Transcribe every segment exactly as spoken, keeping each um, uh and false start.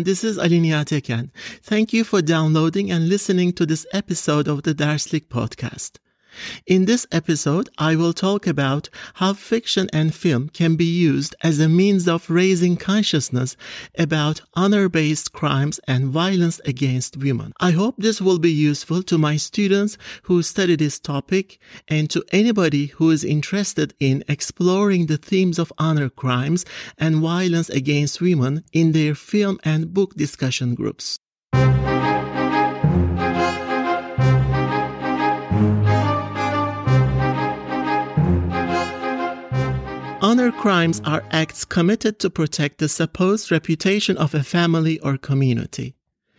this is Ali Nihateken. Thank you for downloading and listening to this episode of the Derslik podcast. In this episode, I will talk about how fiction and film can be used as a means of raising consciousness about honor-based crimes and violence against women. I hope this will be useful to my students who study this topic and to anybody who is interested in exploring the themes of honor crimes and violence against women in their film and book discussion groups. Honor crimes are acts committed to protect the supposed reputation of a family or community.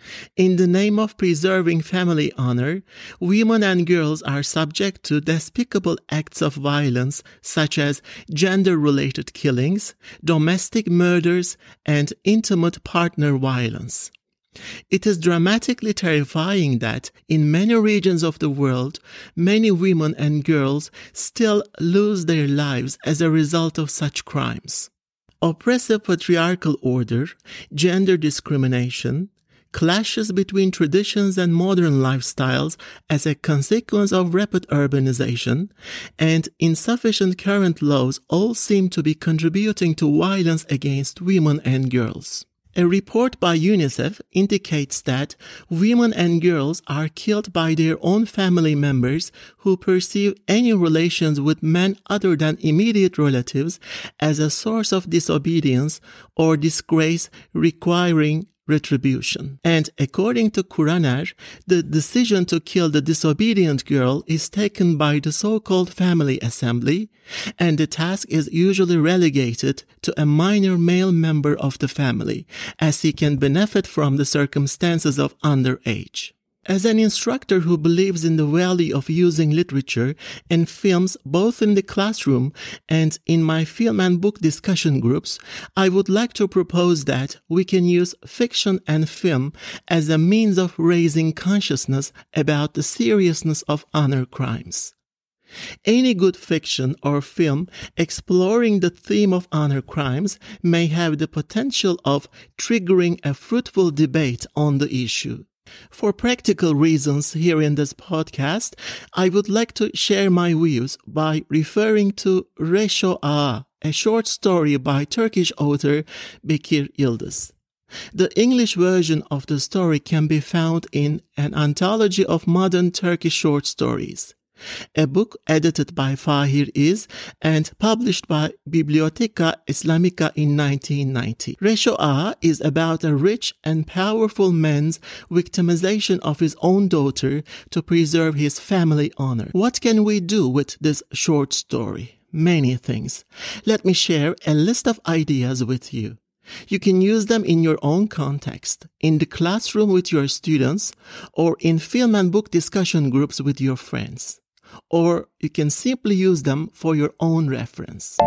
In the name of preserving family honor, women and girls are subject to despicable acts of violence such as gender-related killings, domestic murders, and intimate partner violence. It is dramatically terrifying that in many regions of the world, many women and girls still lose their lives as a result of such crimes. Oppressive patriarchal order, gender discrimination, clashes between traditions and modern lifestyles as a consequence of rapid urbanization, and insufficient current laws all seem to be contributing to violence against women and girls. A report by UNICEF indicates that women and girls are killed by their own family members who perceive any relations with men other than immediate relatives as a source of disobedience or disgrace requiring retribution. And according to Kuraner, the decision to kill the disobedient girl is taken by the so-called family assembly, and the task is usually relegated to a minor male member of the family, as he can benefit from the circumstances of underage. As an instructor who believes in the value of using literature and films both in the classroom and in my film and book discussion groups, I would like to propose that we can use fiction and film as a means of raising consciousness about the seriousness of honor crimes. Any good fiction or film exploring the theme of honor crimes may have the potential of triggering a fruitful debate on the issue. For practical reasons here in this podcast, I would like to share my views by referring to Reşo Ağa, a short story by Turkish author Bekir Yıldız. The English version of the story can be found in an anthology of modern Turkish short stories, a book edited by Fahir İz and published by Biblioteca Islamica in nineteen ninety. Reşo Ağa is about a rich and powerful man's victimization of his own daughter to preserve his family honor. What can we do with this short story? Many things. Let me share a list of ideas with you. You can use them in your own context, in the classroom with your students, or in film and book discussion groups with your friends. Or you can simply use them for your own reference.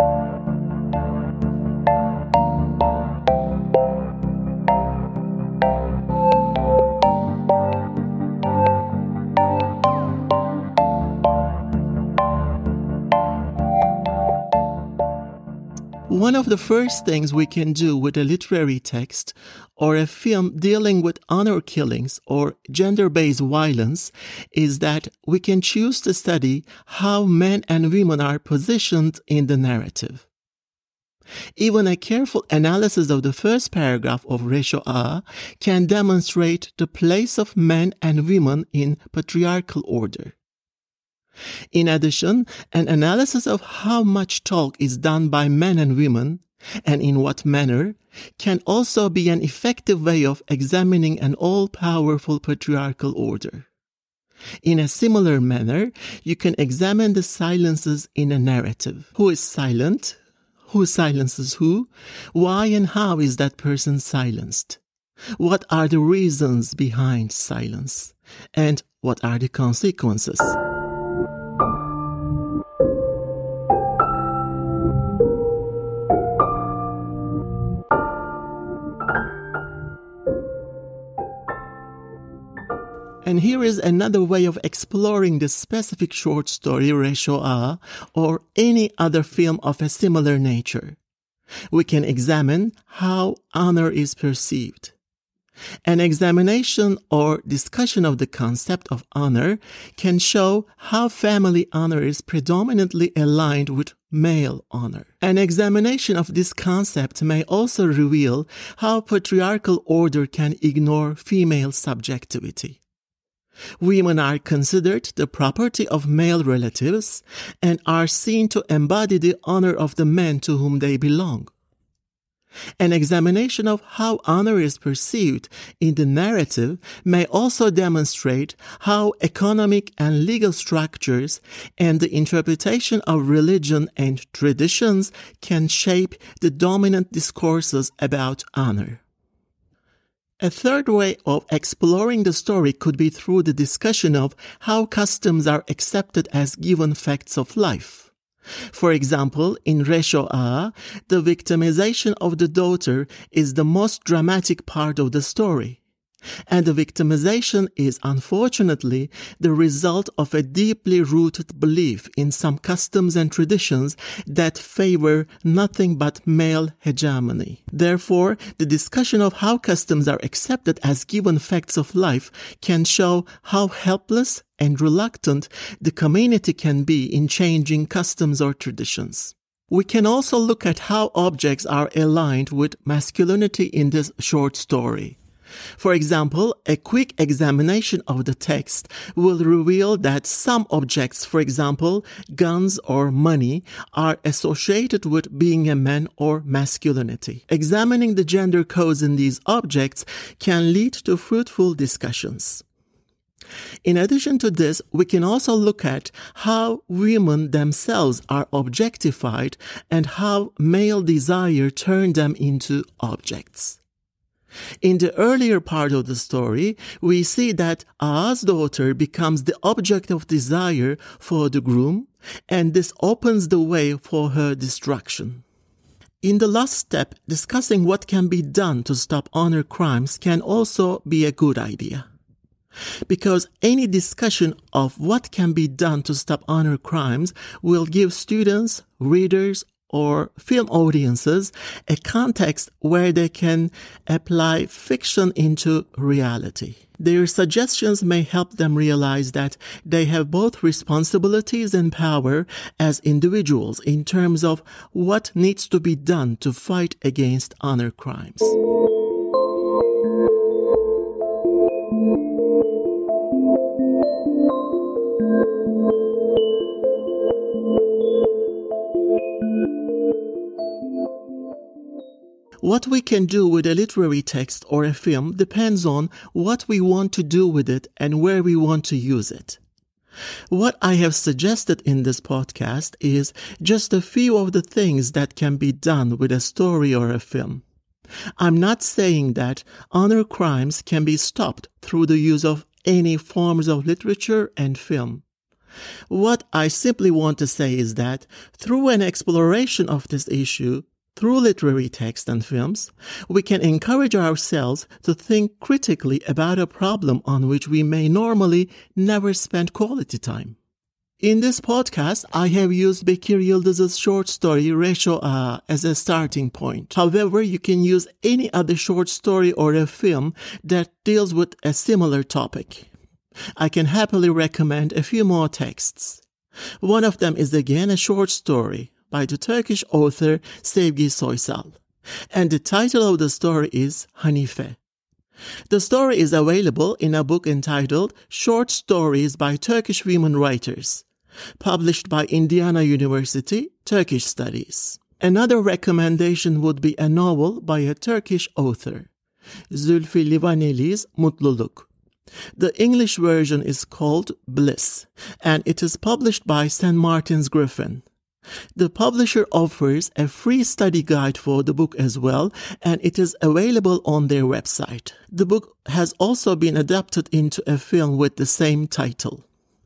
One of the first things we can do with a literary text or a film dealing with honor killings or gender-based violence is that we can choose to study how men and women are positioned in the narrative. Even a careful analysis of the first paragraph of Reşo Ağa can demonstrate the place of men and women in patriarchal order. In addition, an analysis of how much talk is done by men and women, and in what manner, can also be an effective way of examining an all-powerful patriarchal order. In a similar manner, you can examine the silences in a narrative. Who is silent? Who silences who? Why and how is that person silenced? What are the reasons behind silence? And what are the consequences? And here is another way of exploring this specific short story, Reşo Ağa, or any other film of a similar nature. We can examine how honor is perceived. An examination or discussion of the concept of honor can show how family honor is predominantly aligned with male honor. An examination of this concept may also reveal how patriarchal order can ignore female subjectivity. Women are considered the property of male relatives and are seen to embody the honor of the men to whom they belong. An examination of how honor is perceived in the narrative may also demonstrate how economic and legal structures and the interpretation of religion and traditions can shape the dominant discourses about honor. A third way of exploring the story could be through the discussion of how customs are accepted as given facts of life. For example, in Resho'ah, the victimization of the daughter is the most dramatic part of the story. And the victimization is unfortunately the result of a deeply rooted belief in some customs and traditions that favor nothing but male hegemony. Therefore, the discussion of how customs are accepted as given facts of life can show how helpless and reluctant the community can be in changing customs or traditions. We can also look at how objects are aligned with masculinity in this short story. For example, a quick examination of the text will reveal that some objects, for example, guns or money, are associated with being a man or masculinity. Examining the gender codes in these objects can lead to fruitful discussions. In addition to this, we can also look at how women themselves are objectified and how male desire turned them into objects. In the earlier part of the story, we see that Ah's daughter becomes the object of desire for the groom, and this opens the way for her destruction. In the last step, discussing what can be done to stop honor crimes can also be a good idea. Because any discussion of what can be done to stop honor crimes will give students, readers, or film audiences a context where they can apply fiction into reality. Their suggestions may help them realize that they have both responsibilities and power as individuals in terms of what needs to be done to fight against honor crimes. What we can do with a literary text or a film depends on what we want to do with it and where we want to use it. What I have suggested in this podcast is just a few of the things that can be done with a story or a film. I'm not saying that honor crimes can be stopped through the use of any forms of literature and film. What I simply want to say is that through an exploration of this issue, through literary text and films, we can encourage ourselves to think critically about a problem on which we may normally never spend quality time. In this podcast, I have used Bekir Yıldız's short story Resho'ah as a starting point. However, you can use any other short story or a film that deals with a similar topic. I can happily recommend a few more texts. One of them is again a short story by the Turkish author Sevgi Soysal, and the title of the story is Hanife. The story is available in a book entitled Short Stories by Turkish Women Writers, published by Indiana University, Turkish Studies. Another recommendation would be a novel by a Turkish author, Zülfü Livaneli's Mutluluk. The English version is called Bliss, and it is published by Saint Martin's Griffin. The publisher offers a free study guide for the book as well, and it is available on their website. The book has also been adapted into a film with the same title.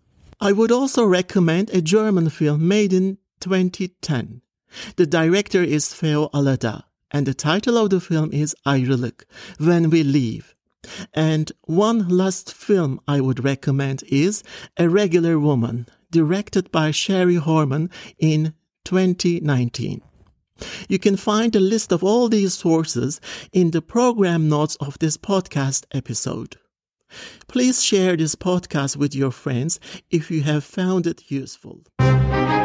I would also recommend a German film made in twenty ten. The director is Feo Alada, and the title of the film is Ayrılık, When We Leave. And one last film I would recommend is A Regular Woman, directed by Sherry Horman in twenty nineteen. You can find a list of all these sources in the program notes of this podcast episode. Please share this podcast with your friends if you have found it useful.